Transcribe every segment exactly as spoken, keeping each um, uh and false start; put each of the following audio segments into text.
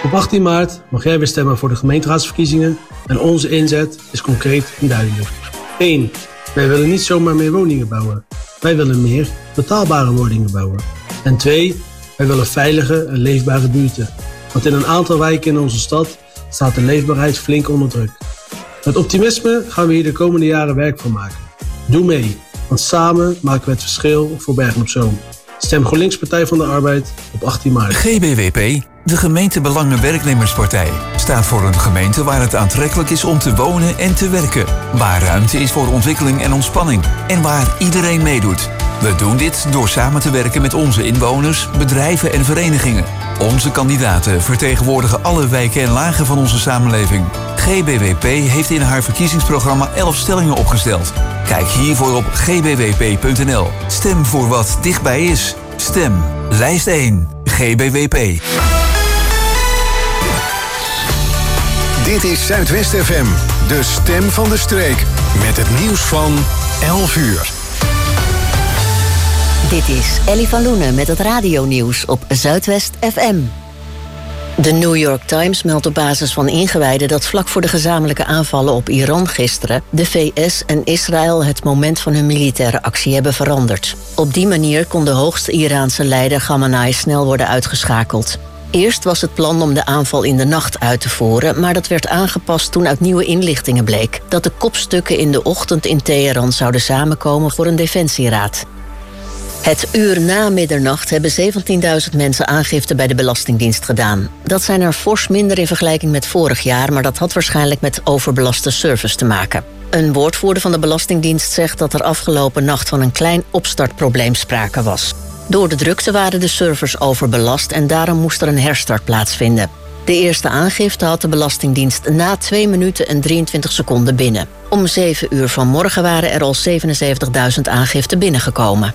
Op achttien maart mag jij weer stemmen voor de gemeenteraadsverkiezingen en onze inzet is concreet en duidelijk. één. Wij willen niet zomaar meer woningen bouwen. Wij willen meer betaalbare woningen bouwen. En twee. Wij willen veilige en leefbare buurten. Want in een aantal wijken in onze stad staat de leefbaarheid flink onder druk. Met optimisme gaan we hier de komende jaren werk van maken. Doe mee, want samen maken we het verschil voor Bergen op Zoom. Stem GroenLinks Partij van de Arbeid op achttien maart. G B W P, de gemeentebelangenwerknemerspartij, staat voor een gemeente waar het aantrekkelijk is om te wonen en te werken. Waar ruimte is voor ontwikkeling en ontspanning. En waar iedereen meedoet. We doen dit door samen te werken met onze inwoners, bedrijven en verenigingen. Onze kandidaten vertegenwoordigen alle wijken en lagen van onze samenleving. G B W P heeft in haar verkiezingsprogramma elf stellingen opgesteld. Kijk hiervoor op g b w p punt n l. Stem voor wat dichtbij is. Stem. Lijst één. G B W P. Dit is Zuidwest F M, de stem van de streek. Met het nieuws van elf uur. Dit is Ellie van Loenen met het radionieuws op Zuidwest F M. De New York Times meldt op basis van ingewijden dat vlak voor de gezamenlijke aanvallen op Iran gisteren de V S en Israël het moment van hun militaire actie hebben veranderd. Op die manier kon de hoogste Iraanse leider Khamenei snel worden uitgeschakeld. Eerst was het plan om de aanval in de nacht uit te voeren, maar dat werd aangepast toen uit nieuwe inlichtingen bleek dat de kopstukken in de ochtend in Teheran zouden samenkomen voor een defensieraad. Het uur na middernacht hebben zeventienduizend mensen aangifte bij de Belastingdienst gedaan. Dat zijn er fors minder in vergelijking met vorig jaar, maar dat had waarschijnlijk met overbelaste service te maken. Een woordvoerder van de Belastingdienst zegt dat er afgelopen nacht van een klein opstartprobleem sprake was. Door de drukte waren de servers overbelast en daarom moest er een herstart plaatsvinden. De eerste aangifte had de Belastingdienst na twee minuten en drieëntwintig seconden binnen. Om zeven uur vanmorgen waren er al zevenenzeventigduizend aangiften binnengekomen.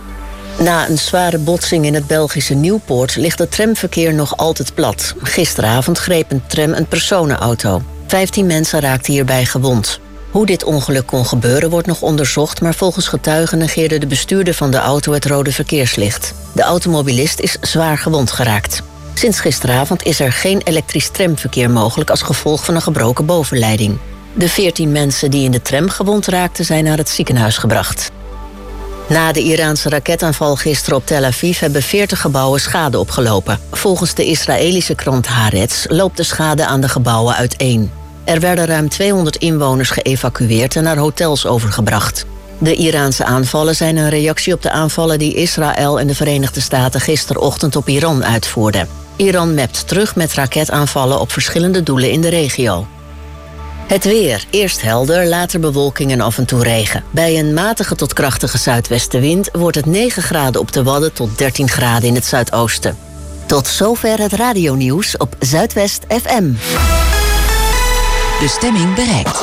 Na een zware botsing in het Belgische Nieuwpoort ligt het tramverkeer nog altijd plat. Gisteravond greep een tram een personenauto. Vijftien mensen raakten hierbij gewond. Hoe dit ongeluk kon gebeuren wordt nog onderzocht, maar volgens getuigen negeerde de bestuurder van de auto het rode verkeerslicht. De automobilist is zwaar gewond geraakt. Sinds gisteravond is er geen elektrisch tramverkeer mogelijk als gevolg van een gebroken bovenleiding. De veertien mensen die in de tram gewond raakten zijn naar het ziekenhuis gebracht. Na de Iraanse raketaanval gisteren op Tel Aviv hebben veertig gebouwen schade opgelopen. Volgens de Israëlische krant Haaretz loopt de schade aan de gebouwen uiteen. Er werden ruim tweehonderd inwoners geëvacueerd en naar hotels overgebracht. De Iraanse aanvallen zijn een reactie op de aanvallen die Israël en de Verenigde Staten gisterochtend op Iran uitvoerden. Iran mept terug met raketaanvallen op verschillende doelen in de regio. Het weer. Eerst helder, later bewolking en af en toe regen. Bij een matige tot krachtige zuidwestenwind wordt het negen graden op de Wadden tot dertien graden in het zuidoosten. Tot zover het radionieuws op Zuidwest F M. De stemming bereikt.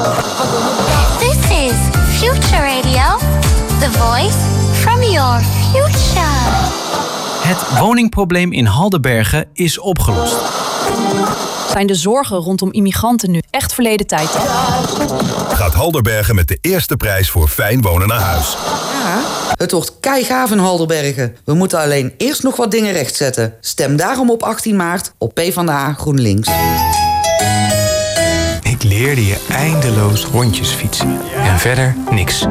This is Future Radio, the voice from your future. Het woningprobleem in Haldenbergen is opgelost. Zijn de zorgen rondom immigranten nu echt verleden tijd? Gaat Haldenbergen met de eerste prijs voor fijn wonen naar huis. Ja, het wordt keigaaf in Haldenbergen. We moeten alleen eerst nog wat dingen rechtzetten. Stem daarom op achttien maart op PvdA GroenLinks. Ik leerde je eindeloos rondjes fietsen. En verder niks.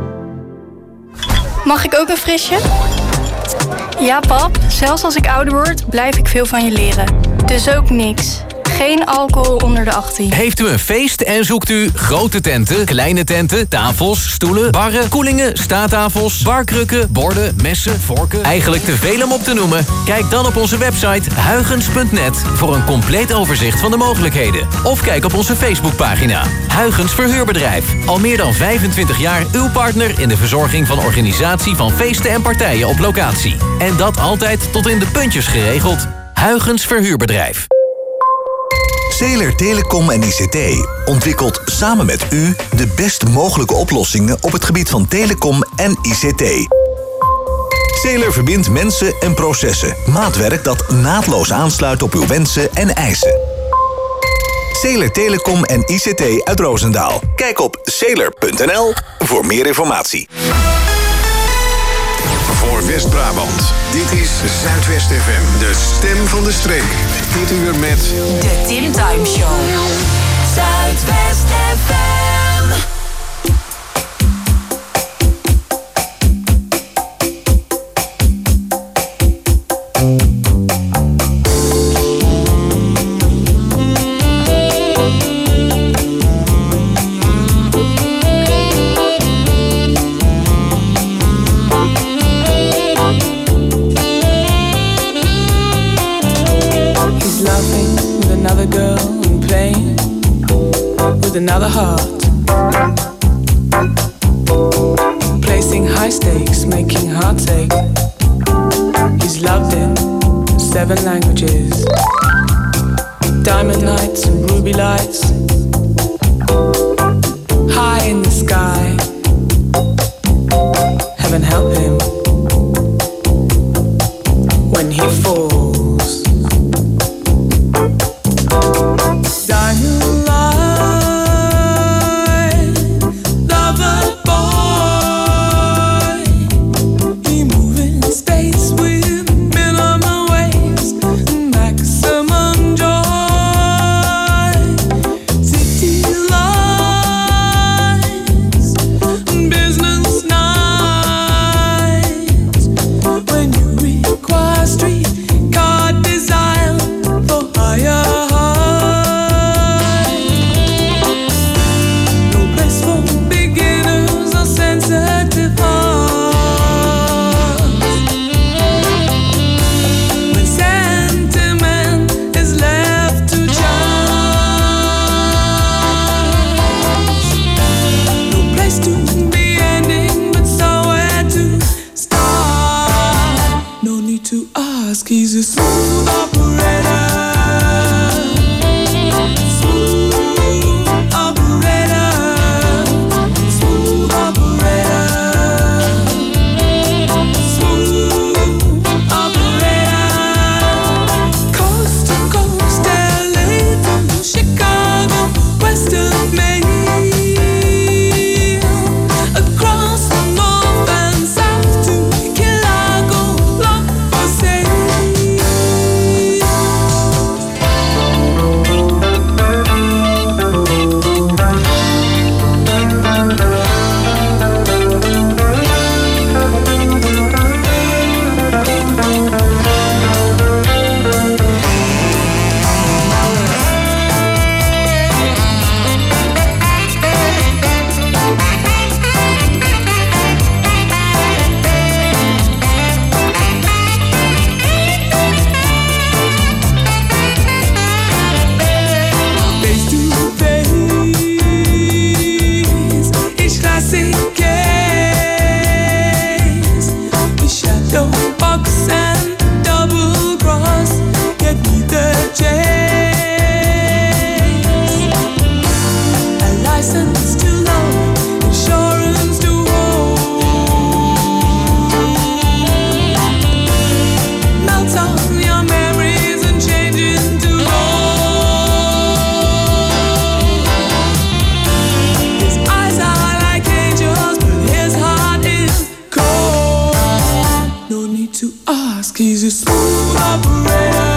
Mag ik ook een frisje? Ja, pap. Zelfs als ik ouder word, blijf ik veel van je leren. Dus ook niks. Geen alcohol onder de achttien. Heeft u een feest en zoekt u grote tenten, kleine tenten, tafels, stoelen, barren, koelingen, staattafels, barkrukken, borden, messen, vorken? Eigenlijk te veel om op te noemen? Kijk dan op onze website huygens punt net voor een compleet overzicht van de mogelijkheden. Of kijk op onze Facebookpagina. Huygens Verhuurbedrijf. Al meer dan vijfentwintig jaar uw partner in de verzorging van organisatie van feesten en partijen op locatie. En dat altijd tot in de puntjes geregeld. Huygens Verhuurbedrijf. Zeeler Telecom en I C T ontwikkelt samen met u de best mogelijke oplossingen op het gebied van telecom en I C T. Zeeler verbindt mensen en processen. Maatwerk dat naadloos aansluit op uw wensen en eisen. Zeeler Telecom en I C T uit Roosendaal. Kijk op zeeler punt n l voor meer informatie. Voor West-Brabant. Dit is Zuidwest F M, de stem van de streek. dit uur met... De Tim Time Show. Zuidwest F M. Another girl and playing with another heart, placing high stakes, making hearts ache. He's loved in seven languages, diamond nights and ruby lights, high in the sky. Heaven help him when he falls. Diamond light, lover boy. He move in space with minimum waste, maximum joy. City lights, business nights. When you require street card desire for higher. He's a smooth operator, smooth operator, smooth operator, smooth operator. Coast to coast, L A from Chicago, west of Maine, across the north and south to Chicago, love for sale. He's a smooth operator.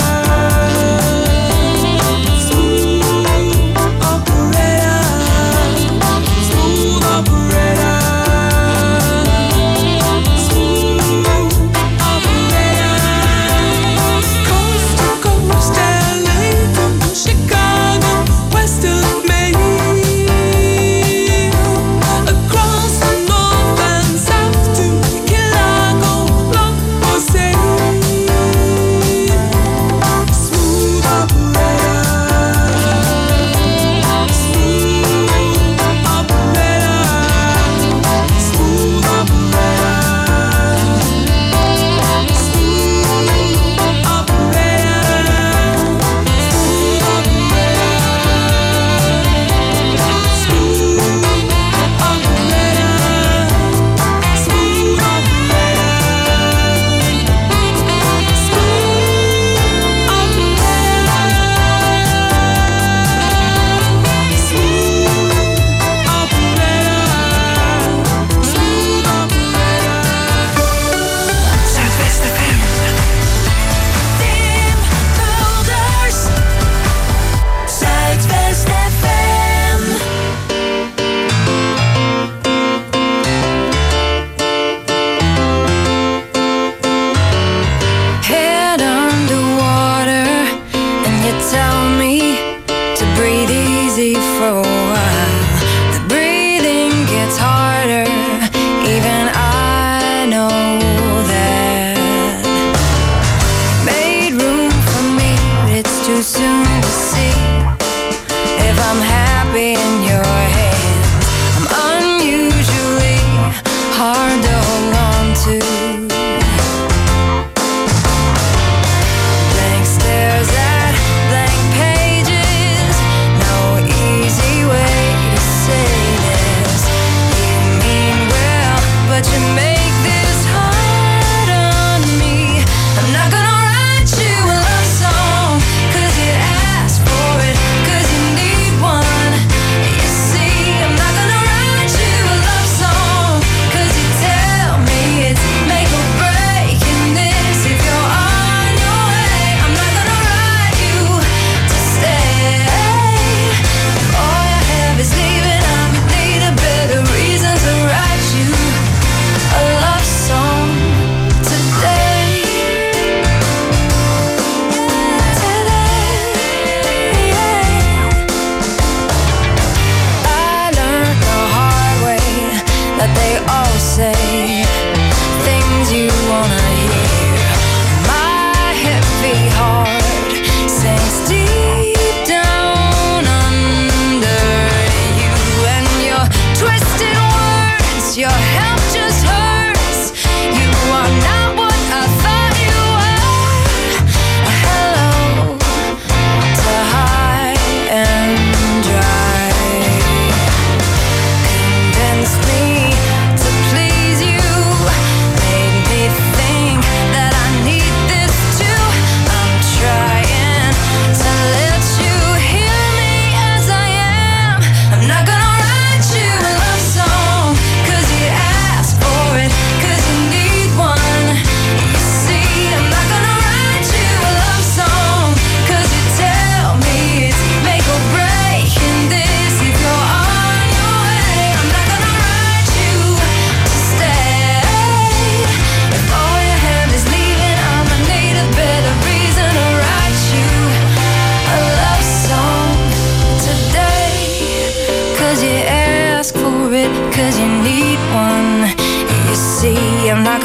Sweet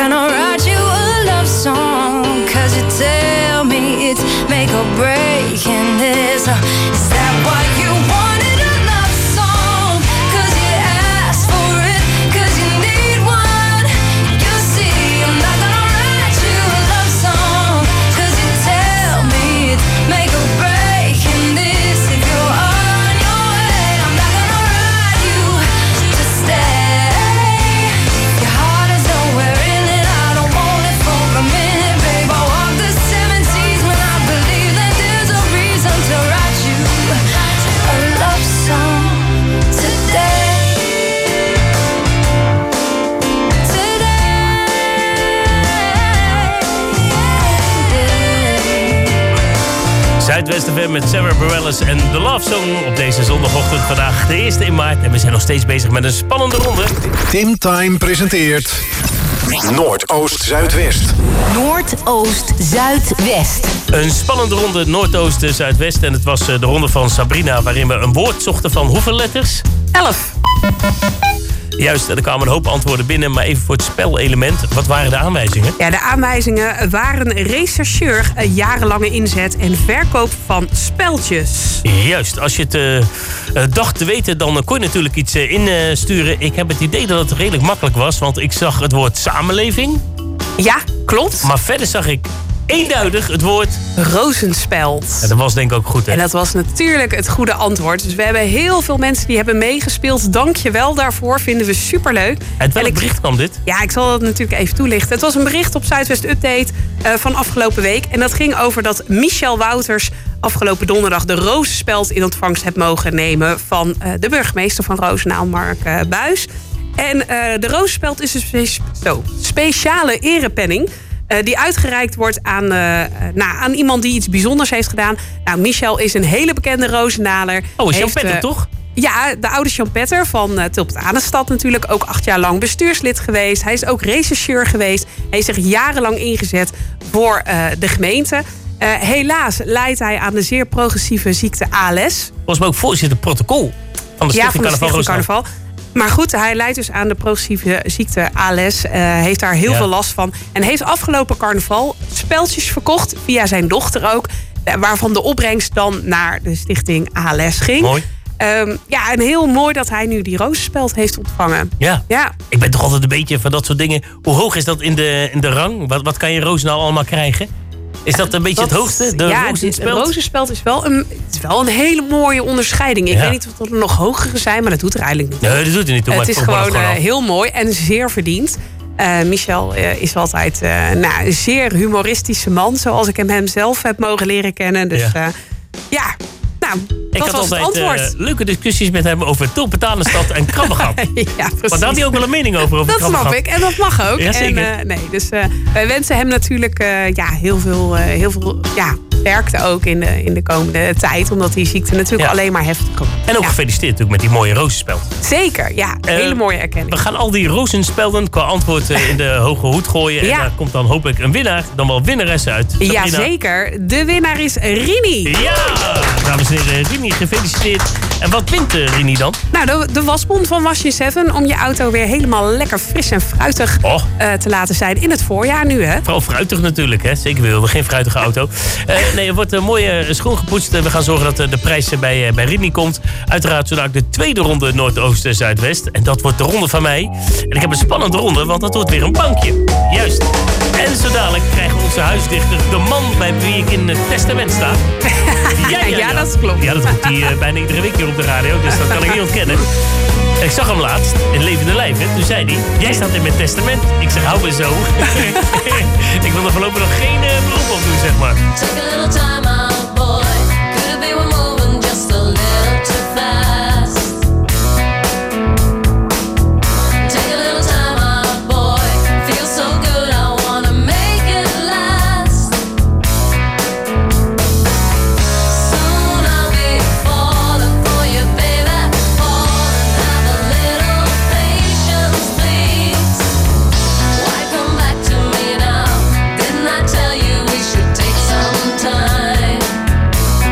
gonna write you a love song, cause you tell me it's make or break in this. Uh, is that what you wanted, a love song? Cause you asked for it, cause you need one. You see, I'm not gonna write you a love song, cause you tell me it's make or break in this. If you're on your way, I'm not gonna write you to stay. Your heart is nowhere in it, I don't want it for a minute, babe. I walk the seventies when I believe that there's a reason to write you a love song today. Zuidwest F M met Sarah Bareilles en The Love Song op deze zondagochtend. Vandaag de eerste in maart en we zijn nog steeds bezig met een spannende ronde. Tim Time presenteert Noordoost-Zuidwest. Noordoost-Zuidwest. Een spannende ronde Noordoost-Zuidwest. En het was de ronde van Sabrina waarin we een woord zochten van hoeveel letters? Elf. Juist, er kwamen een hoop antwoorden binnen, maar even voor het spelelement. Wat waren de aanwijzingen? Ja, de aanwijzingen waren rechercheur, een jarenlange inzet en verkoop van speltjes. Juist, als je het uh, dacht te weten, dan kon je natuurlijk iets uh, insturen. Ik heb het idee dat het redelijk makkelijk was, want ik zag het woord samenleving. Ja, klopt. Maar verder zag ik eenduidig het woord rozenspeld. Ja, dat was denk ik ook goed, hè? En dat was natuurlijk het goede antwoord. Dus we hebben heel veel mensen die hebben meegespeeld. Dank je wel daarvoor, vinden we superleuk. Uit welk bericht kwam dit? Ja, ik zal het natuurlijk even toelichten. Het was een bericht op Zuidwest Update uh, van afgelopen week. En dat ging over dat Michel Wouters afgelopen donderdag de rozenspeld in ontvangst heeft mogen nemen van uh, de burgemeester van Roosendaal, Mark uh, Buijs. En uh, de rozenspeld is een spe- zo, speciale erepenning. Uh, die uitgereikt wordt aan, uh, nou, aan iemand die iets bijzonders heeft gedaan. Nou, Michel is een hele bekende Roosendaler. Oh, is Jan heeft, Petter, uh, toch? Ja, de oude Jan Petter van uh, Tulpentanenstad natuurlijk. Ook acht jaar lang bestuurslid geweest. Hij is ook rechercheur geweest. Hij heeft zich jarenlang ingezet voor uh, de gemeente. Uh, helaas leidt hij aan de zeer progressieve ziekte A L S. Was maar ook voorzitter protocol van de Stichting ja, van de Carnaval. Stichting Carnaval. Maar goed, hij lijdt dus aan de progressieve ziekte A L S. Uh, heeft daar heel ja. veel last van. En heeft afgelopen carnaval speltjes verkocht, via zijn dochter ook. Waarvan de opbrengst dan naar de stichting A L S ging. Mooi. Um, ja, en heel mooi dat hij nu die rozenspeld heeft ontvangen. Ja. ja. Ik ben toch altijd een beetje van dat soort dingen. Hoe hoog is dat in de, in de rang? Wat, wat kan je Roosendaal allemaal krijgen? Is dat een beetje dat, het hoogste? De ja, rozenspeld? de rozenspeld is wel een, het is wel een hele mooie onderscheiding. Ik ja. weet niet of er nog hogere zijn, maar dat doet er eigenlijk niet. Nee, dat doet er niet toe. Het is gewoon, gewoon uh, heel mooi en zeer verdiend. Uh, Michel uh, is altijd uh, nou, een zeer humoristische man, zoals ik hem, hem zelf heb mogen leren kennen. Dus ja, uh, ja. nou, ik dat had was altijd het antwoord. Uh, leuke discussies met hem over Tulpentanenstad en Krabbegat. ja, precies. Maar daar had hij ook wel een mening over. over dat snap ik en dat mag ook. Ja, zeker. En, uh, nee, dus uh, wij wensen hem natuurlijk uh, ja, heel veel, uh, heel veel ja, sterkte ook in de, in de komende tijd. Omdat die ziekte natuurlijk ja. alleen maar heftig wordt. En ook ja. gefeliciteerd natuurlijk met die mooie rozenspeld. Zeker, ja. Uh, hele mooie erkenning. We gaan al die rozenspelden qua antwoord uh, in de hoge hoed gooien. Ja. En daar komt dan hopelijk een winnaar, dan wel winnares uit. Sabrina. Ja, zeker. De winnaar is Rini. Ja, dames en heren, Rini, gefeliciteerd. En wat wint uh, Rini dan? Nou, de, de wasbon van Wash zeven om je auto weer helemaal lekker fris en fruitig oh. uh, te laten zijn in het voorjaar nu, hè? Vooral fruitig natuurlijk, hè? Zeker, we wilden geen fruitige auto. Uh, nee, er wordt een mooie schoon gepoetst. We gaan zorgen dat de prijs bij, bij Rini komt. Uiteraard zo de tweede ronde Noordoost-Zuidwest. En dat wordt de ronde van mij. En ik heb een spannende ronde, want dat wordt weer een bankje. Juist. En zo dadelijk krijgen we onze huisdichter, de man bij wie ik in het testament sta. Ja, ja, ja. ja dat klopt. Ja, dat komt hij uh, bijna iedere week hier op de radio, dus dat kan ik niet ontkennen. Ik zag hem laatst, in levende lijf. Hè. Toen zei hij, jij staat in mijn testament. Ik zeg, hou me zo. Ik wil er voorlopig nog geen uh, beroep op doen, zeg maar. Take a little time out, boy. Could be we're moving just a little too fast. Take a little time out, boy. Feels so good, I wanna make it last. Soon I'll be falling for you, baby. Falling, have a little patience, please. Why come back to me now? Didn't I tell you we should take some time?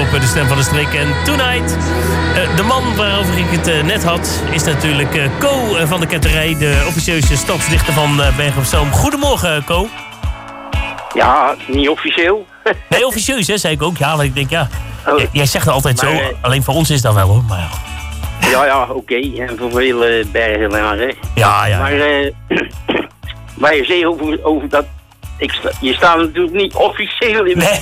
op de Stem van de Streek. En Tonight, uh, de man waarover ik het uh, net had, is natuurlijk uh, Co uh, van de Ketterij, de officieuze stadsdichter van uh, Bergen op Zoom. Goedemorgen, Co. Ja, niet officieel. Nee, officieus, hè, zei ik ook. Ja, want ik denk, ja, oh. jij zegt het altijd maar, zo. Uh, alleen voor ons is dat wel, hoor. Maar ja. Ja, ja, oké. Okay. En voor veel uh, bergenaren. Ja, ja. Maar uh, waar je zegt over, over dat... Ik sta, je staat natuurlijk niet officieel in... Nee,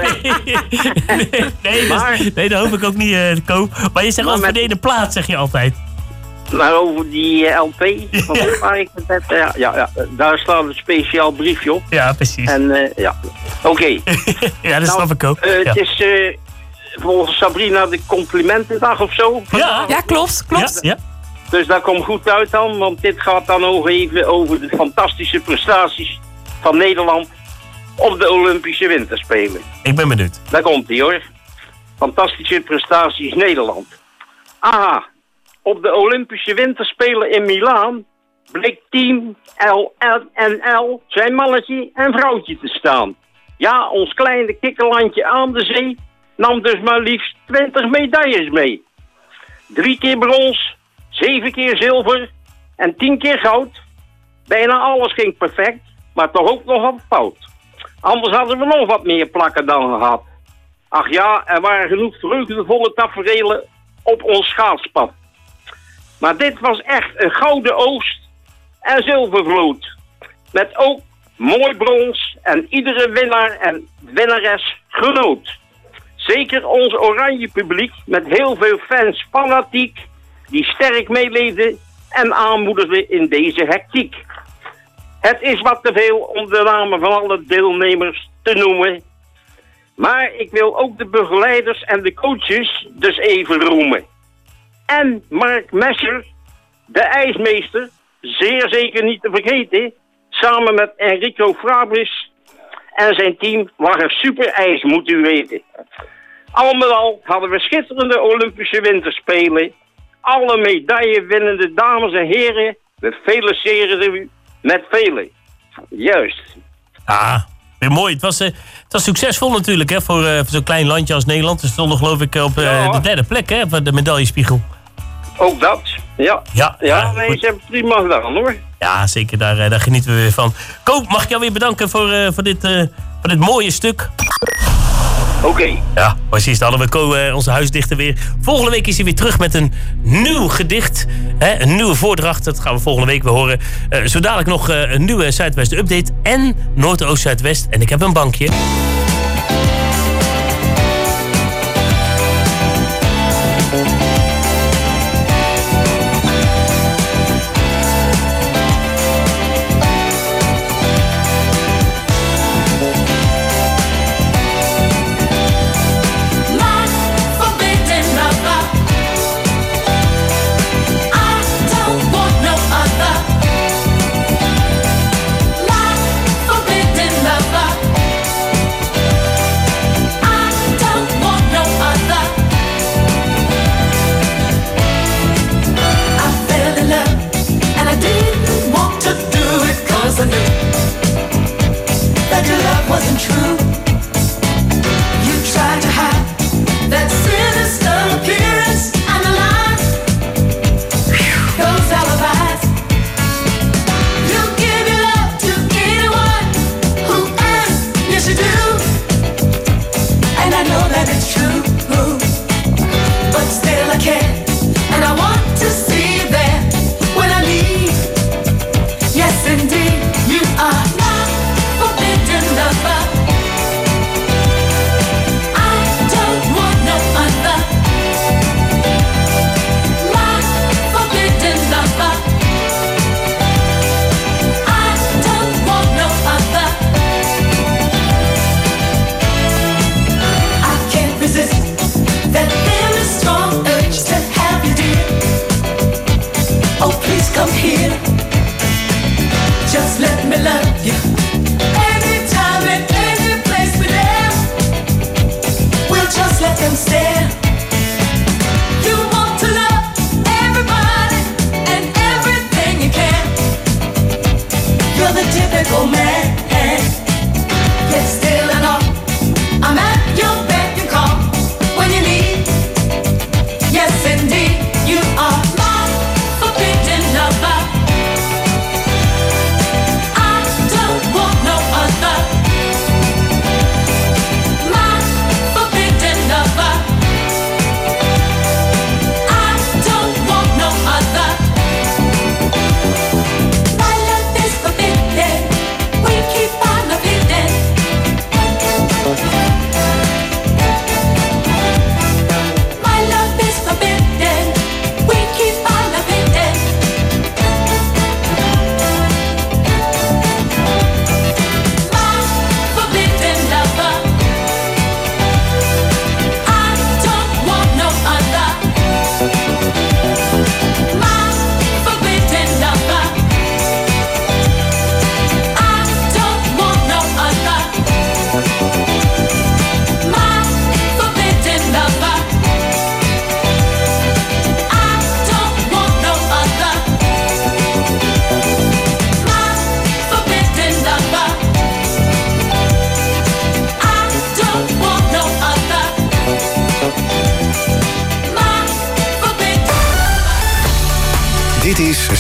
nee, nee, maar, dus, nee dat hoop ik ook niet, uh, Co. Maar je zegt als verleden plaats, zeg je altijd. Maar over die uh, L P, van ja. waar ik het net, uh, ja, ja, daar staat een speciaal briefje op. Ja, precies. En uh, ja, oké. Okay. Ja, dat nou, snap ik ook. Uh, ja. Het is uh, volgens Sabrina de complimentendag of zo. Ja, ja klopt, klopt. Ja, ja. Dus dat komt goed uit dan, want dit gaat dan nog even over de fantastische prestaties van Nederland op de Olympische Winterspelen. Ik ben benieuwd. Daar komt hij hoor. Fantastische prestaties Nederland. Aha, op de Olympische Winterspelen in Milaan bleek team L N L zijn mannetje en vrouwtje te staan. Ja, ons kleine kikkerlandje aan de zee nam dus maar liefst twintig medailles mee. Drie keer brons, zeven keer zilver en tien keer goud. Bijna alles ging perfect, maar toch ook nog wat fout. Anders hadden we nog wat meer plakken dan gehad. Ach ja, er waren genoeg vreugdevolle taferelen op ons schaatspad. Maar dit was echt een gouden oogst en zilvervloed. Met ook mooi brons en iedere winnaar en winnares genoot. Zeker ons oranje publiek met heel veel fans fanatiek, die sterk meeleefden en aanmoedigden in deze hectiek. Het is wat te veel om de namen van alle deelnemers te noemen. Maar ik wil ook de begeleiders en de coaches dus even roemen. En Mark Messer, de ijsmeester, zeer zeker niet te vergeten, samen met Enrico Fabris en zijn team waren super ijs, moet u weten. Al met al hadden we schitterende Olympische Winterspelen. Alle medaillewinnende dames en heren, we feliciteren u met velen. Juist. Ah, weer mooi. Het was, uh, het was succesvol natuurlijk hè, voor, uh, voor zo'n klein landje als Nederland. We stonden geloof ik op uh, ja. de derde plek hè, van de medaillespiegel. Ook dat, ja. Ja, ja, ja nee, ze hebben prima gedaan hoor. Ja, zeker. Daar, uh, daar genieten we weer van. Ko, mag ik jou weer bedanken voor, uh, voor, dit, uh, voor dit mooie stuk. Oké. Okay. Ja, precies. Dan hadden we Ko, uh, onze huisdichter weer. Volgende week is hij weer terug met een nieuw gedicht. Hè, een nieuwe voordracht. Dat gaan we volgende week weer horen. Uh, zo dadelijk nog uh, een nieuwe Zuidwest update. En Noordoost-Zuidwest. En ik heb een bankje. Wasn't true. You tried to hide that sinister appearance and the lies, those alibis. You give your love to anyone who asks, yes you do. And I know that it's true, but still I can't. And I want to see you there when I leave. Yes indeed, you are not forbidden lover. I don't want no other. My forbidden lover. I don't want no other. I can't resist that very strong urge to have you, dear. Oh, please come here. Just let me love you. Anytime and any place we're there, we'll just let them stare. You want to love everybody and everything you can. You're the typical man, yet still and all, I'm at your beck and call.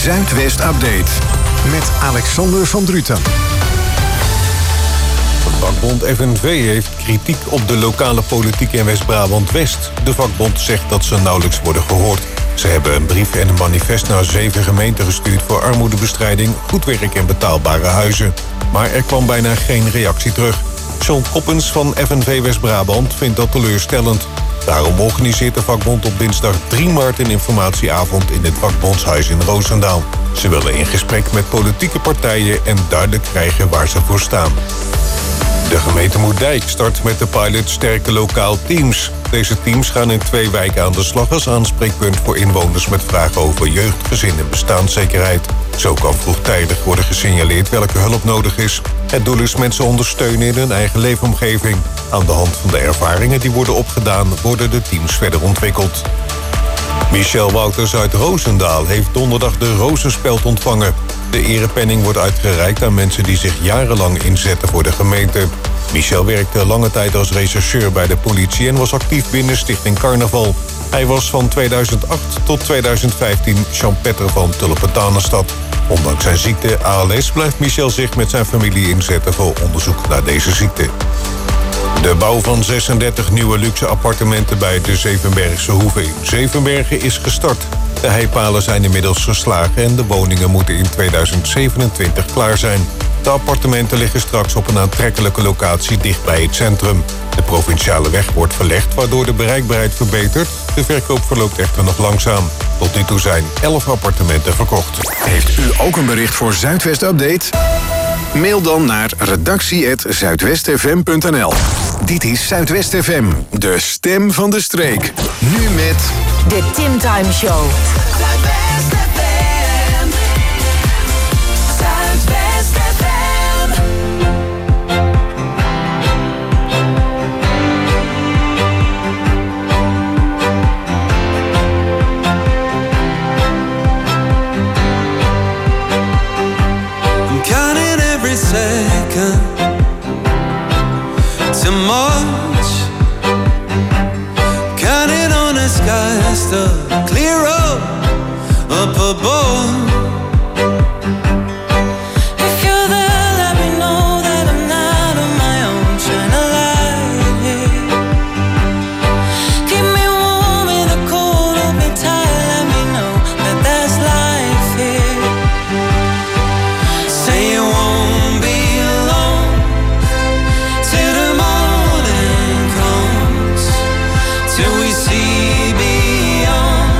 Zuidwest Update met Alexander van Druten. Vakbond F N V heeft kritiek op de lokale politiek in West-Brabant-West. De vakbond zegt dat ze nauwelijks worden gehoord. Ze hebben een brief en een manifest naar zeven gemeenten gestuurd voor armoedebestrijding, goed werk en betaalbare huizen. Maar er kwam bijna geen reactie terug. John Koppens van F N V West-Brabant vindt dat teleurstellend. Daarom organiseert de vakbond op dinsdag drie maart een informatieavond in het vakbondshuis in Roosendaal. Ze willen in gesprek met politieke partijen en duidelijk krijgen waar ze voor staan. De gemeente Moerdijk start met de pilot Sterke Lokaal Teams. Deze teams gaan in twee wijken aan de slag als aanspreekpunt voor inwoners met vragen over jeugd, gezin en bestaanszekerheid. Zo kan vroegtijdig worden gesignaleerd welke hulp nodig is. Het doel is mensen ondersteunen in hun eigen leefomgeving. Aan de hand van de ervaringen die worden opgedaan, worden de teams verder ontwikkeld. Michel Wouters uit Roosendaal heeft donderdag de Rozenspeld ontvangen. De erepenning wordt uitgereikt aan mensen die zich jarenlang inzetten voor de gemeente. Michel werkte lange tijd als rechercheur bij de politie en was actief binnen Stichting Carnaval. Hij was van tweeduizend acht tot tweeduizend vijftien champetter van Tulpentanenstad. Ondanks zijn ziekte A L S blijft Michel zich met zijn familie inzetten voor onderzoek naar deze ziekte. De bouw van zesendertig nieuwe luxe appartementen bij de Zevenbergse Hoeve in Zevenbergen is gestart. De heipalen zijn inmiddels geslagen en de woningen moeten in tweeduizend zevenentwintig klaar zijn. De appartementen liggen straks op een aantrekkelijke locatie dicht bij het centrum. De provinciale weg wordt verlegd, waardoor de bereikbaarheid verbetert. De verkoop verloopt echter nog langzaam. Tot nu toe zijn elf appartementen verkocht. Heeft u ook een bericht voor Zuidwest Update? Mail dan naar redactie apenstaartje zuidwestfm punt n l. Dit is Zuidwest F M, de stem van de streek. Nu met... De Tim Time Show. Zuidwest F M. Zuidwest F M. I'm counting every second to March, counting on the skies to clear up up above. If you're there, let me know that I'm not on my own. Shine a light here. Keep me warm in the cold, hold me tight. Let me know that there's life here. Say you won't be alone till the morning comes, till we see beyond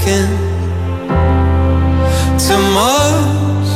walking to Mars,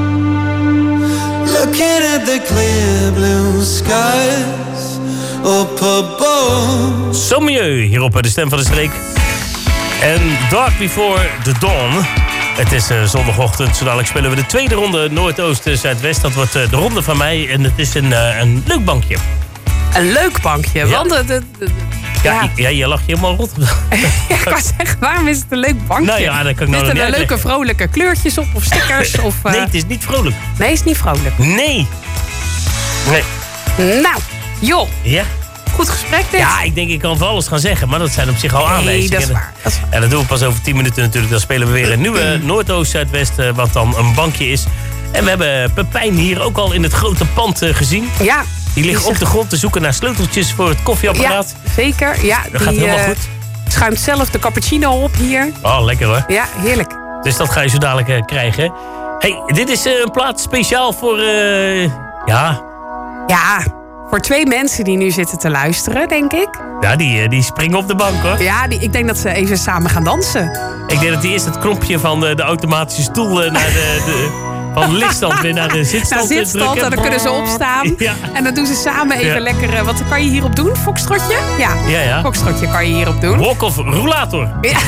looking at the clear blue skies up above. Sommieu hier op de Stem van de Streek. En Dark Before the Dawn. Het is uh, zondagochtend, zo dadelijk spelen we de tweede ronde Noordoosten-Zuidwest. Dat wordt uh, de ronde van mij en het is een, uh, een leuk bankje. Een leuk bankje, ja. want... De, de, de, ja, ja. ja, je lacht je helemaal rot. Ja, ik wou zeggen, waarom is het een leuk bankje? Nou ja, dat kan ik nou Zitten niet er leuke vrolijke kleurtjes op of stickers? Of, uh... Nee, het is niet vrolijk. Nee, het is niet vrolijk. Nee. Nee. Nou, joh. Ja? Goed gesprek dit. Ja, ik denk ik kan van alles gaan zeggen, maar dat zijn op zich al aanwijzingen. Nee, dat is waar. Dat is waar. En dat doen we pas over tien minuten natuurlijk. Dan spelen we weer een nieuwe Noordoost-Zuidwest, wat dan een bankje is. En we hebben Pepijn hier ook al in het grote pand gezien. Ja. Die ligt op de grond te zoeken naar sleuteltjes voor het koffieapparaat. Ja, zeker. Ja, dat gaat helemaal goed. Schuimt zelf de cappuccino op hier. Oh, lekker hoor. Ja, heerlijk. Dus dat ga je zo dadelijk uh, krijgen. Hey, dit is uh, een plaats speciaal voor... Uh, ja... Ja, voor twee mensen die nu zitten te luisteren, denk ik. Ja, die, uh, die springen op de bank hoor. Ja, die, ik denk dat ze even samen gaan dansen. Ik denk dat die eerst het knopje van de, de automatische stoel uh, naar de... de van de lichtstand weer naar de zitstand, naar zitstand en dan kunnen ze opstaan. Ja. En dan doen ze samen even ja. lekker... Wat kan je hierop doen? Foxtrotje? Ja, ja, ja. Foxtrotje kan je hierop doen. Walk of roulator. Ja.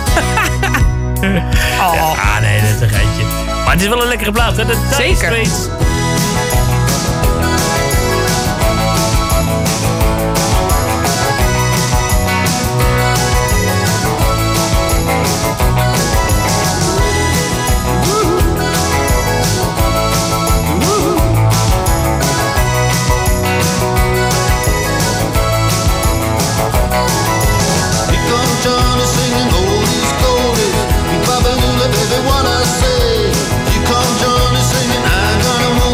Oh. Ja, ah, nee, dat is een geitje. Maar het is wel een lekkere plaat, hè? De Dire Straits. What I say, you come join me singing, I'm gonna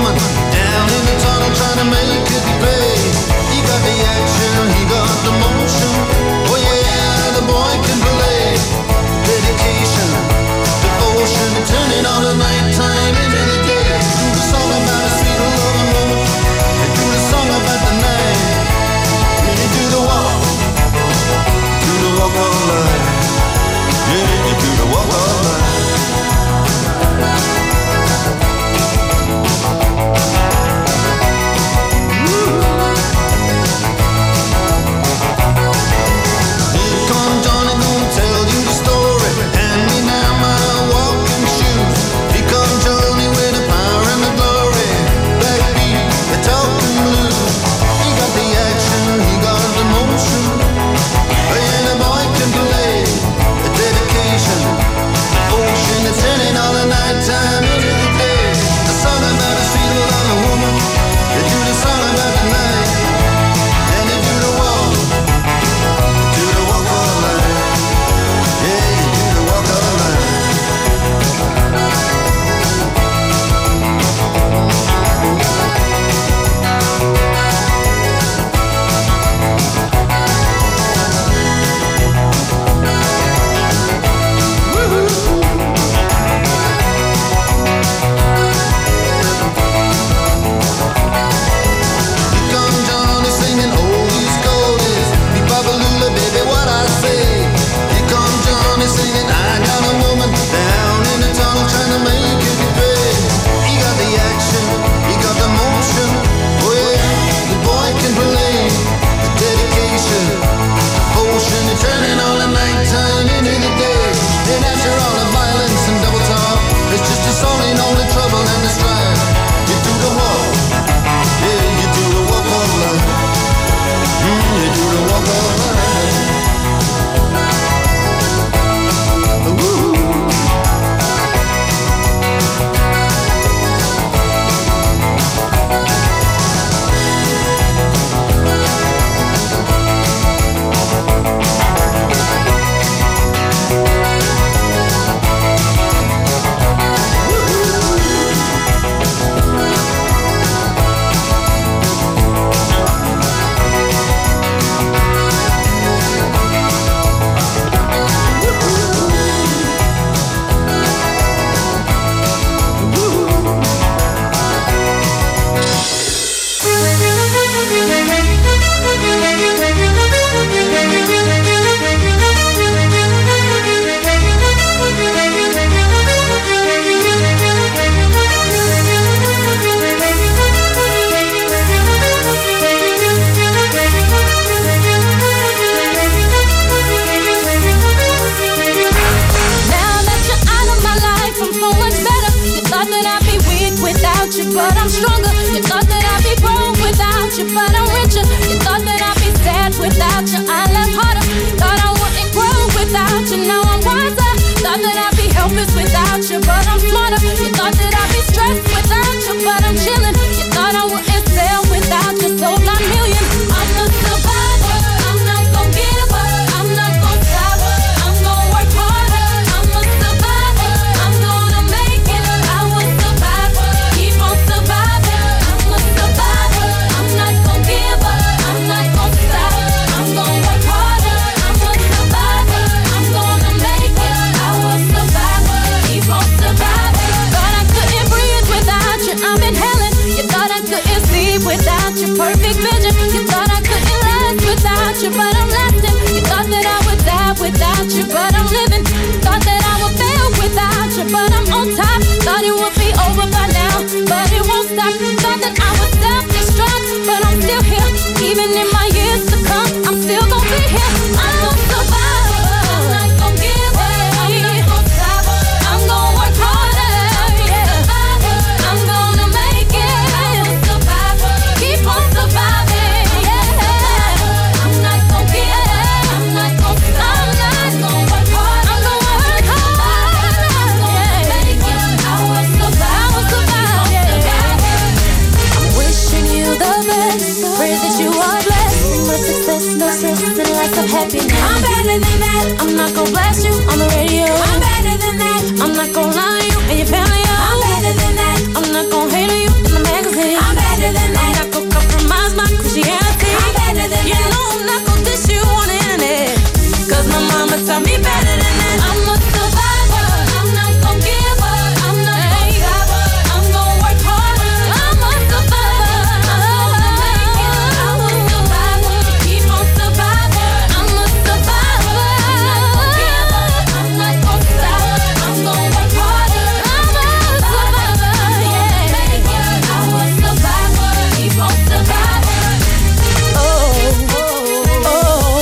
happiness. I'm better than that. I'm not gonna blast you on the radio. I'm better than that. I'm not gonna lie to you and your family. I'm better than that. I'm not gonna hate on you in the magazine. I'm better than that. I'm not gonna compromise my Christianity. I'm better than you that. You know I'm not gonna diss you on the internet. Cause my mama taught me better than that. I'm a survivor. I'm not gonna give up. I'm not gonna stop. I'm gonna work harder. I'm a survivor. I'm gonna make it. I'm a survivor. Keep on survivor. I'm a survivor. I'm not gonna give up. I'm not gonna stop. I'm gonna work harder. I'm a survivor. Yeah. Make it. I'm a survivor. Keep on survivor. Oh, oh, oh,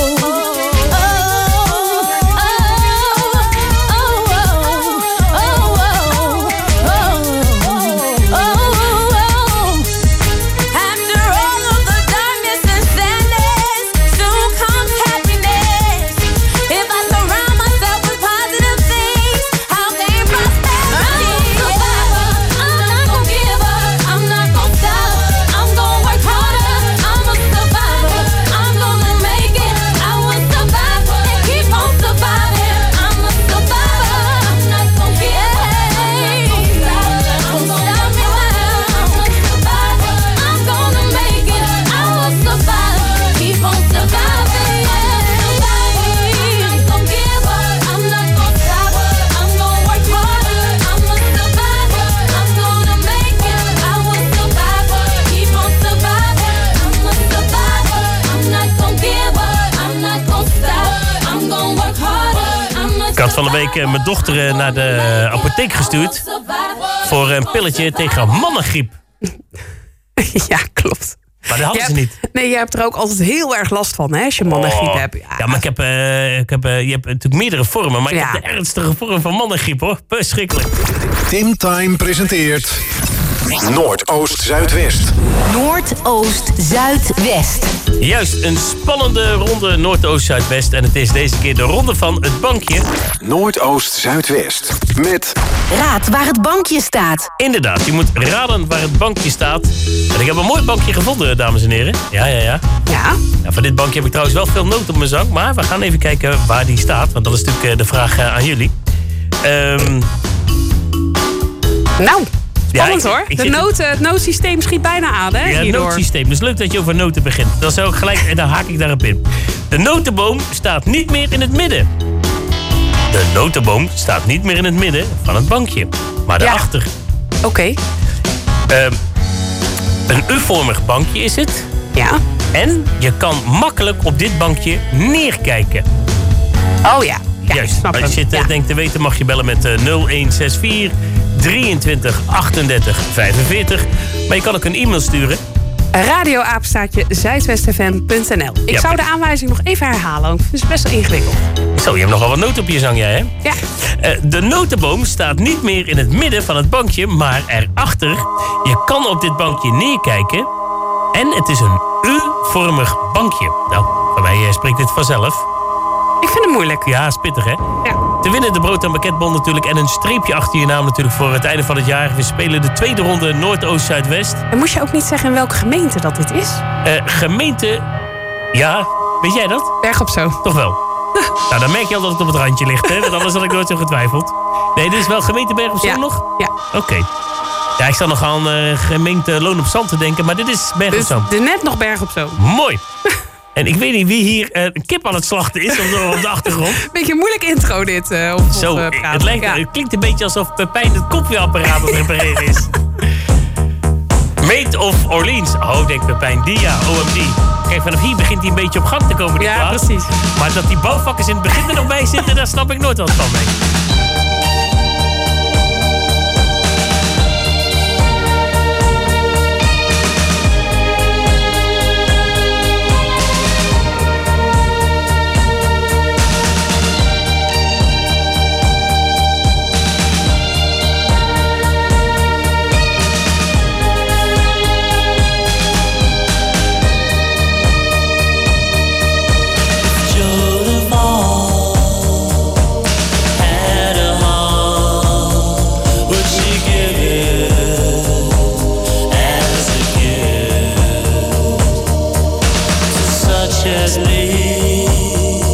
after all of the darkness and sadness, soon comes happiness. If I surround myself with positive things, I'll gain prosperity. I'm a survivor. I'm not gonna give up. I'm not gonna stop. I'm gonna work harder. I'm a survivor. I'm gonna make it. I will survive and keep on surviving. I'm a survivor. I'm not gonna give up. I'm not gonna stop. I'm gonna stop me now. I'm a survivor. I'm gonna make it. I will survive. Keep on surviving. I'm not gonna give up. I'm not gonna stop. I'm gonna work harder. I'm a survivor. I'm gonna make it. I will survive. Keep on surviving. I'm a survivor. I'm not gonna give up. I'm not gonna stop. I'm gonna work harder. I'm a Ik had van de week eh, mijn dochter eh, naar de apotheek gestuurd voor een pilletje tegen mannengriep. Ja, klopt. Maar dat hadden Je ze hebt- niet. Nee, je hebt er ook altijd heel erg last van, hè, als je mannengriep Oh. hebt. Ja. Ja, maar ik heb, eh, ik heb, eh, je hebt natuurlijk meerdere vormen. Maar ik Ja. heb de ernstige vorm van mannengriep, hoor. Verschrikkelijk. Tim Time presenteert Noordoost-Zuidwest. Noordoost-Zuidwest. Juist, een spannende ronde Noordoost-Zuidwest. En het is deze keer de ronde van het bankje. Noordoost-Zuidwest. Met Raad waar het bankje staat. Inderdaad, je moet raden waar het bankje staat. En ik heb een mooi bankje gevonden, dames en heren. Ja, ja, ja. Ja? Ja, van dit bankje heb ik trouwens wel veel noten op mijn zak. Maar we gaan even kijken waar die staat. Want dat is natuurlijk eh, de vraag eh, aan jullie. Ehm Nou, spannend Ja, ik- hoor. ik De zit- noten, het noodsysteem schiet bijna aan, hè? Ja, het hierdoor. nootsysteem. Dus leuk dat je over noten begint. Dan, zou ik gelijk, en dan haak ik daarop in. De notenboom staat niet meer in het midden. De notenboom staat niet meer in het midden van het bankje. Maar daarachter. Oké. Ehm, een U-vormig bankje is het. Ja. En je kan makkelijk op dit bankje neerkijken. Oh ja. Ja, Juist. snap Als je hem. zit, eh, Ja. denkt te weten, mag je bellen met eh, nul een zes vier drieëntwintig achtendertig vijfenveertig. Maar je kan ook een e-mail sturen. radioapenstaartje zuidwestfm punt n l. Ik Ja, zou maar- de aanwijzing nog even herhalen, want het is best wel ingewikkeld. Zo, je hebt nogal wat noten op je zang, jij, hè? Ja. Eh, de notenboom staat niet meer in het midden van het bankje, maar erachter. Je kan op dit bankje neerkijken. En het is een U-vormig bankje. Nou, voor mij eh, spreekt dit vanzelf. Ik vind het moeilijk. Ja, is pittig, hè? Ja. Te winnen de brood- en banketbon natuurlijk. En een streepje achter je naam natuurlijk voor het einde van het jaar. We spelen de tweede ronde Noordoost-Zuidwest. En moest je ook niet zeggen in welke gemeente dat dit is? Eh, gemeente... Ja, weet jij dat? Berg op Zoom. Toch wel. Nou, dan merk je al dat het op het randje ligt, hè? Want anders had ik nooit zo getwijfeld. Nee, dit is wel gemeente Berg op Zoom Ja. nog? Ja. Oké. Ja, ik sta nog aan eh, gemeente Loon op Zand te denken, maar dit is Berg op Dus Zoom. de net nog Berg op Zoom. Mooi. En ik weet niet wie hier eh, een kip aan het slachten is, of zo op de achtergrond. Beetje een moeilijk intro dit. eh of, Zo, of, eh, praten. het, lijkt, Ja. het klinkt een beetje alsof Pepijn het koffieapparaat aan het repareren is. Mate of Orleans. Oh, denkt Pepijn, die ja, O M D. Kijk, vanaf hier begint hij een beetje op gang te komen, die Ja, plaat. precies. Maar dat die bouwvakkers in het begin er nog bij zitten, daar snap ik nooit wat van mee. As me,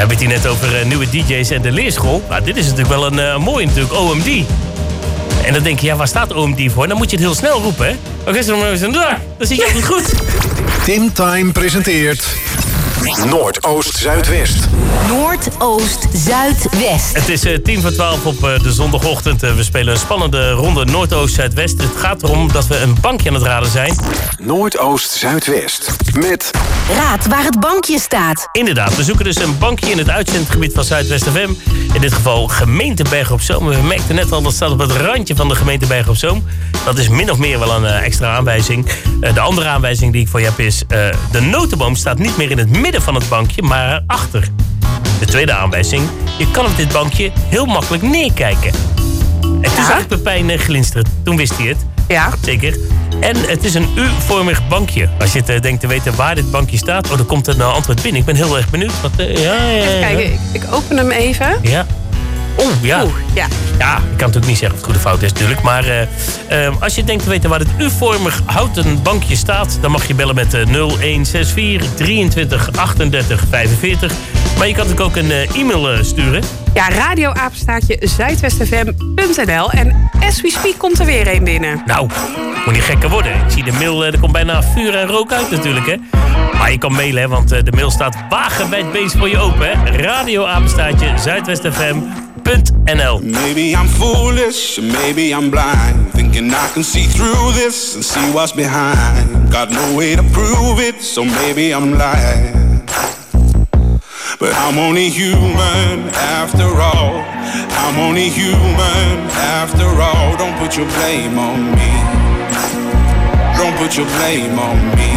hebben het hier net over uh, nieuwe D J's en de leerschool. Nou, dit is natuurlijk wel een uh, mooie natuurlijk, O M D. En dan denk je, ja, waar staat O M D voor? Dan moet je het heel snel roepen, hè? Oké, zo maar eens daar. Dan zit je altijd goed. Tim Time presenteert Noordoost-Zuidwest. Noordoost-Zuidwest. Het is uh, tien voor twaalf op uh, de zondagochtend. Uh, we spelen een spannende ronde Noordoost-Zuidwest. Het gaat erom dat we een bankje aan het raden zijn. Noordoost-Zuidwest. Met... Raad waar het bankje staat. Inderdaad, we zoeken dus een bankje in het uitzendgebied van Zuidwest F M. In dit geval gemeente Bergen op Zoom. We merkten net al, dat staat op het randje van de gemeente Bergen op Zoom. Dat is min of meer wel een uh, extra aanwijzing. Uh, de andere aanwijzing die ik voor je heb is... Uh, de notenboom staat niet meer in het midden van het bankje, maar achter. De tweede aanwijzing, je kan op dit bankje heel makkelijk neerkijken. En toen zag ik Pepijn uh, glinsteren. Toen wist hij het. Ja. Zeker. En het is een U-vormig bankje. Als je het uh, denkt te weten waar dit bankje staat... Oh, dan komt er een antwoord binnen. Ik ben heel erg benieuwd. Wat, uh, ja, ja, ja. Even kijken, ik, ik open hem even. Ja. Oeh, ja. Oeh, ja. Ja, ik kan natuurlijk niet zeggen of het goede fout is natuurlijk. Maar uh, uh, als je denkt te weten waar het U-vormig houten bankje staat... dan mag je bellen met uh, nul een zes vier drieëntwintig achtendertig vijfenveertig. Maar je kan natuurlijk ook een uh, e-mail uh, sturen. Ja, radioapenstaartje zuidwestfm punt n l. En as we speak komt er weer een binnen. Nou, moet niet gekker worden. Ik zie de mail, uh, er komt bijna vuur en rook uit natuurlijk, hè. Maar je kan mailen, hè, want uh, de mail staat wagenwijd bezig voor je open, hè. Radioapenstaartje zuidwestfm punt n l. Maybe I'm foolish, maybe I'm blind. Thinking I can see through this and see what's behind. Got no way to prove it, so maybe I'm lying. But I'm only human after all. I'm only human after all. Don't put your blame on me. Don't put your blame on me.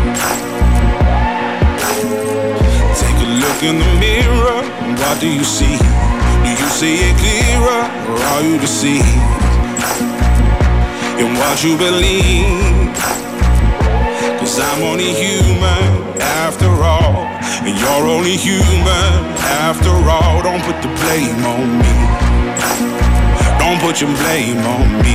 Take a look in the mirror. What do you see? Do you see it clearer, or are you deceived in what you believe? 'Cause I'm only human after all, and you're only human after all. Don't put the blame on me. Don't put your blame on me.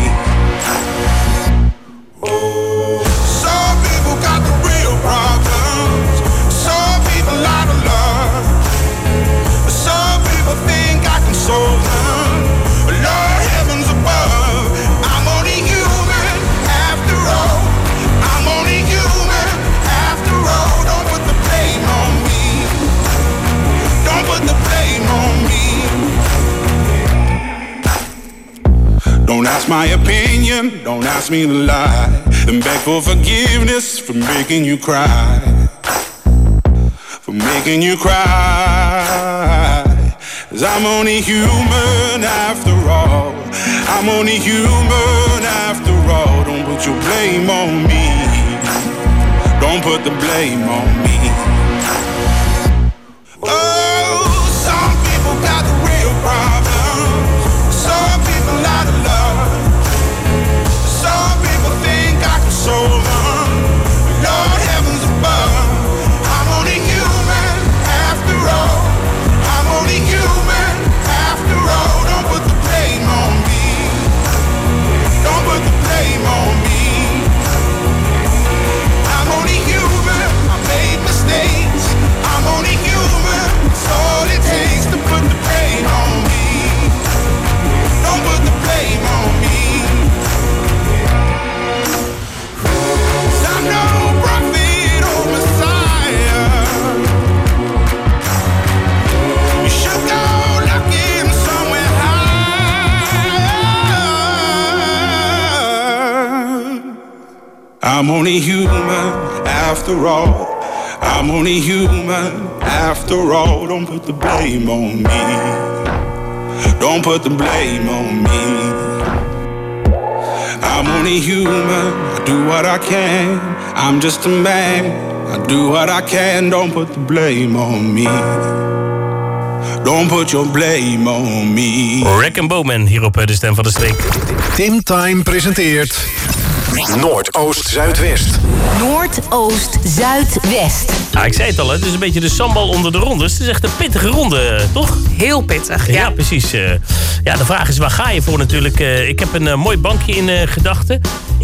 Some people got the real problems. Some people out of love. Some people think I can solve them. Lord heavens above, I'm only human after all. I'm only human after all. Don't put the blame on me. Don't put the blame on me. Don't ask my opinion, don't ask me to lie, and beg for forgiveness for making you cry. For making you cry. 'Cause I'm only human after all. I'm only human after all. Don't put your blame on me. Don't put the blame on me. Oh, some people got the real problems. Some people out of love. Some people think I can solve them. Lord heavens above, I'm only human after all. I'm only human after all. Don't put the blame on me. Don't put the blame on me. I'm only human. I made mistakes. I'm only human. It's all it takes to put the blame on me. Don't put the blame on me. 'Cause I'm no prophet or Messiah. You should go looking somewhere high. I'm only human after all. I'm only human after all. Don't put the blame on me. Don't put the blame on me. I'm only human. I do what I can. I'm just a man. I do what I can. Don't put the blame on me. Don't put your blame on me. Rack and Bowman hier op de Stem van de Streek. Tim Time presenteert Noordoost-Zuidwest. Noordoost-Zuidwest. Nou, ik zei het al, het is een beetje de sambal onder de rondes. Het is echt een pittige ronde, toch? Heel pittig, ja. Ja, precies. Uh, ja, de vraag is, waar ga je voor natuurlijk? Uh, ik heb een uh, mooi bankje in uh, gedachten. Ik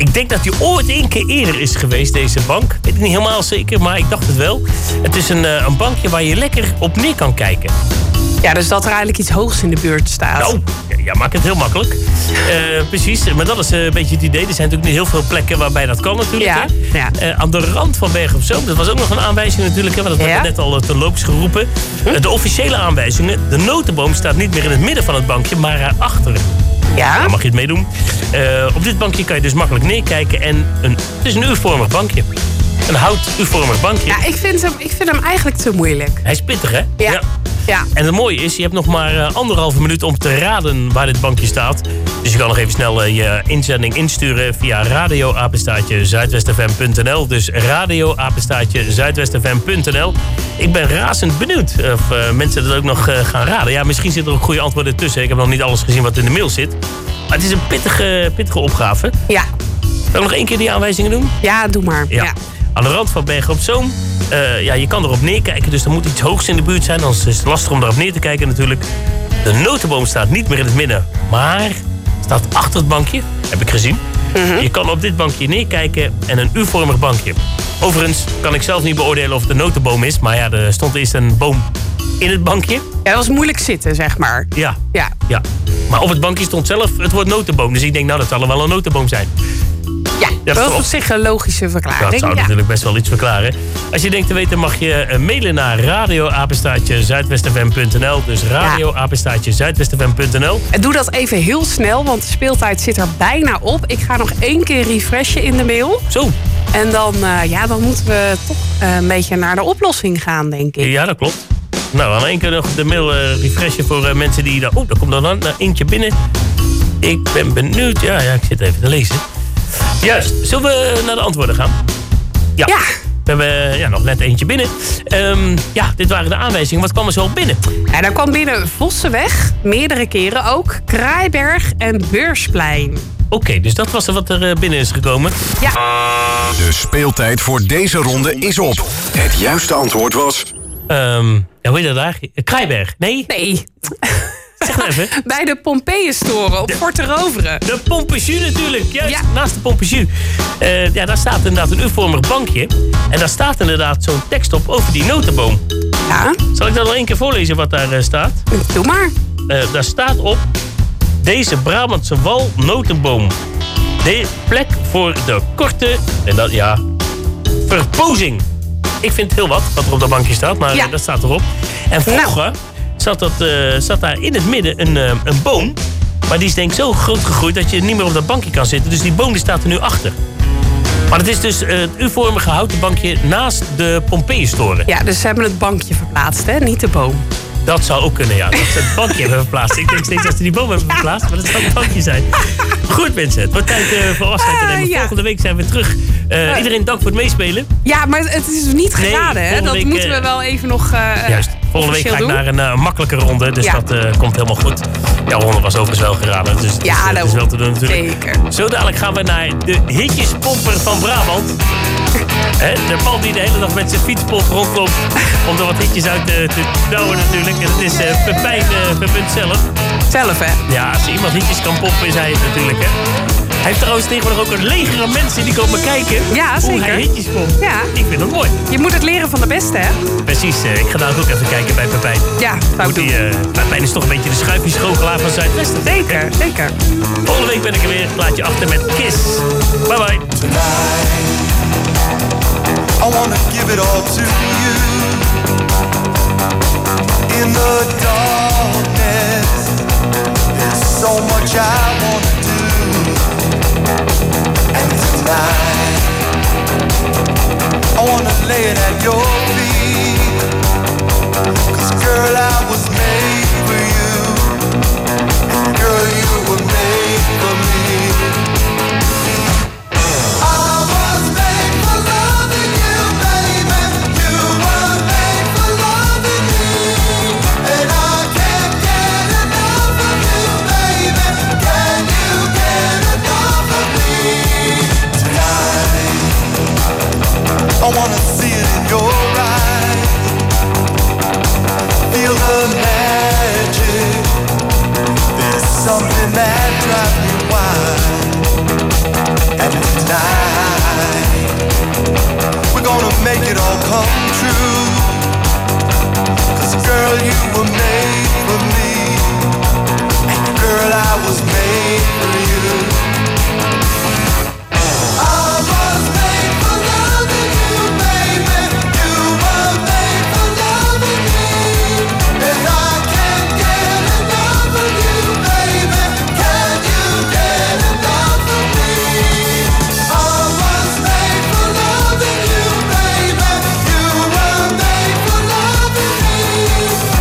Ik denk dat die ooit één keer eerder is geweest, deze bank. Weet ik niet helemaal zeker, maar ik dacht het wel. Het is een, uh, een bankje waar je lekker op neer kan kijken. Ja, dus dat er eigenlijk iets hoogs in de buurt staat. Nou, ja, ja maak het heel makkelijk. Uh, precies, maar dat is uh, een beetje het idee. Er zijn natuurlijk niet heel veel plekken waarbij dat kan natuurlijk. Ja, ja. Uh, aan de rand van Bergen op Zoom, dat was ook nog een aanwijzing natuurlijk. Hè, want dat ja. werd net al te loops geroepen. Uh, de officiële aanwijzingen. De notenboom staat niet meer in het midden van het bankje, maar erachter. Ja? Dan mag je het meedoen. Uh, op dit bankje kan je dus makkelijk neerkijken. En een, het is een U-vormig bankje. Een hout U-vormig bankje. Ja, ik vind, hem, ik vind hem eigenlijk te moeilijk. Hij is pittig, hè? Ja. ja. ja. En het mooie is, je hebt nog maar uh, anderhalve minuut om te raden waar dit bankje staat. Dus je kan nog even snel uh, je inzending insturen via radio apenstaartje zuidwest f m punt n l. Dus radio apenstaartje zuidwest f m punt n l. Ik ben razend benieuwd of uh, mensen dat ook nog uh, gaan raden. Ja, misschien zitten er ook goede antwoorden tussen. Ik heb nog niet alles gezien wat in de mail zit. Maar het is een pittige, pittige opgave. Ja. Zal ik nog één keer die aanwijzingen doen? Ja, doe maar. Ja. ja. Aan de rand van Bergen op Zoom. Uh, ja, je kan erop neerkijken, dus er moet iets hoogs in de buurt zijn. Anders is het lastig om erop neer te kijken natuurlijk. De notenboom staat niet meer in het midden, maar staat achter het bankje. Heb ik gezien. Mm-hmm. Je kan op dit bankje neerkijken en een U-vormig bankje. Overigens kan ik zelf niet beoordelen of het een notenboom is. Maar ja, er stond eerst een boom in het bankje. Ja, dat was moeilijk zitten, zeg maar. Ja, ja. ja. Maar op het bankje stond zelf het woord notenboom. Dus ik denk, nou, dat zal wel een notenboom zijn. Ja, dat, dat is op zich een logische verklaring. Dat zou ja. natuurlijk best wel iets verklaren. Als je denkt te weten, mag je uh, mailen naar radio apenstaartje zuidwest f m punt n l. Dus radio apenstaartje zuidwest f m punt n l. En doe dat even heel snel, want de speeltijd zit er bijna op. Ik ga nog één keer refreshen in de mail. Zo. En dan, uh, ja, dan moeten we toch uh, een beetje naar de oplossing gaan, denk ik. Ja, dat klopt. Nou, dan één keer nog de mail uh, refreshen voor uh, mensen die... Oeh, daar komt er dan uh, eentje binnen. Ik ben benieuwd. Ja, ja, ik zit even te lezen. Juist. Zullen we naar de antwoorden gaan? Ja. ja. We hebben ja, nog net eentje binnen. Um, ja, dit waren de aanwijzingen. Wat kwam er zo al binnen? Ja, daar kwam binnen Vossenweg. Meerdere keren ook. Kraaiberg en Beursplein. Oké, okay, dus dat was er wat er binnen is gekomen. Ja. De speeltijd voor deze ronde is op. Het juiste antwoord was... Um, ja, hoe heet dat daar? Kraaiberg? Nee? Nee. Zeg maar even. Bij de Pompeius-toren op Fort de Roveren. De Pompejus natuurlijk, juist. Ja. Naast de Pompejus. Uh, ja, daar staat inderdaad een U-vormig bankje. En daar staat inderdaad zo'n tekst op over die notenboom. Ja. Zal ik dat nog één keer voorlezen wat daar uh, staat? Doe maar. Uh, daar staat op... Deze Brabantse wal notenboom. De plek voor de korte... En dat, ja... Verpozing. Ik vind het heel wat, wat er op dat bankje staat. Maar ja. uh, dat staat erop. En vroeger... Nou. Zat, dat, uh, zat daar in het midden een, uh, een boom. Maar die is denk ik zo groot gegroeid dat je niet meer op dat bankje kan zitten. Dus die boom die staat er nu achter. Maar het is dus uh, het U-vormige houten bankje naast de Pompeius-toren. Ja, dus ze hebben het bankje verplaatst, hè? Niet de boom. Dat zou ook kunnen, ja. Dat ze het bankje hebben verplaatst. Ik denk steeds dat ze die boom hebben verplaatst, maar dat zou het bankje zijn. Goed, mensen. Het wordt tijd uh, voor afscheid te nemen. Uh, ja. Volgende week zijn we terug. Uh, uh, iedereen dank voor het meespelen. Ja, maar het is niet geraden, nee, hè? Dat week, moeten we wel even nog uh, Juist. Volgende week ga ik doen. naar een uh, makkelijke ronde. Dus ja. dat uh, komt helemaal goed. Jouw ronde was overigens wel geraden. Dus het ja, is, uh, is wel te doen natuurlijk. Zeker. Zo dadelijk gaan we naar de hitjespomper van Brabant. He, de man die de hele dag met zijn fietspomp rondloopt. Om er wat hitjes uit te, te douwen natuurlijk. En dat is uh, Pepijn uh, Vermunt zelf. Zelf, hè? Ja, als iemand hitjes kan pompen is hij het natuurlijk, hè. Hij heeft trouwens tegenwoordig ook een leger aan mensen die komen kijken ja, hoe hij hitjes pompt. Ja. Ik vind dat mooi. Je moet het leren van de beste, hè? Precies. Uh, ik ga daar ook even kijken bij Pepijn. Ja, zou ik doen. Die, uh, Pepijn is toch een beetje de schuifjesgoochelaar van Zuidwesten. Zeker, zeker. Volgende week ben ik er weer. Laat je achter met Kiss. Bye bye. I wanna give it all to you. In the darkness, there's so much I wanna do. And tonight, I wanna lay it at your feet. 'Cause girl, I was made for you. And girl, you were made for me. I wanna see it in your eyes. will you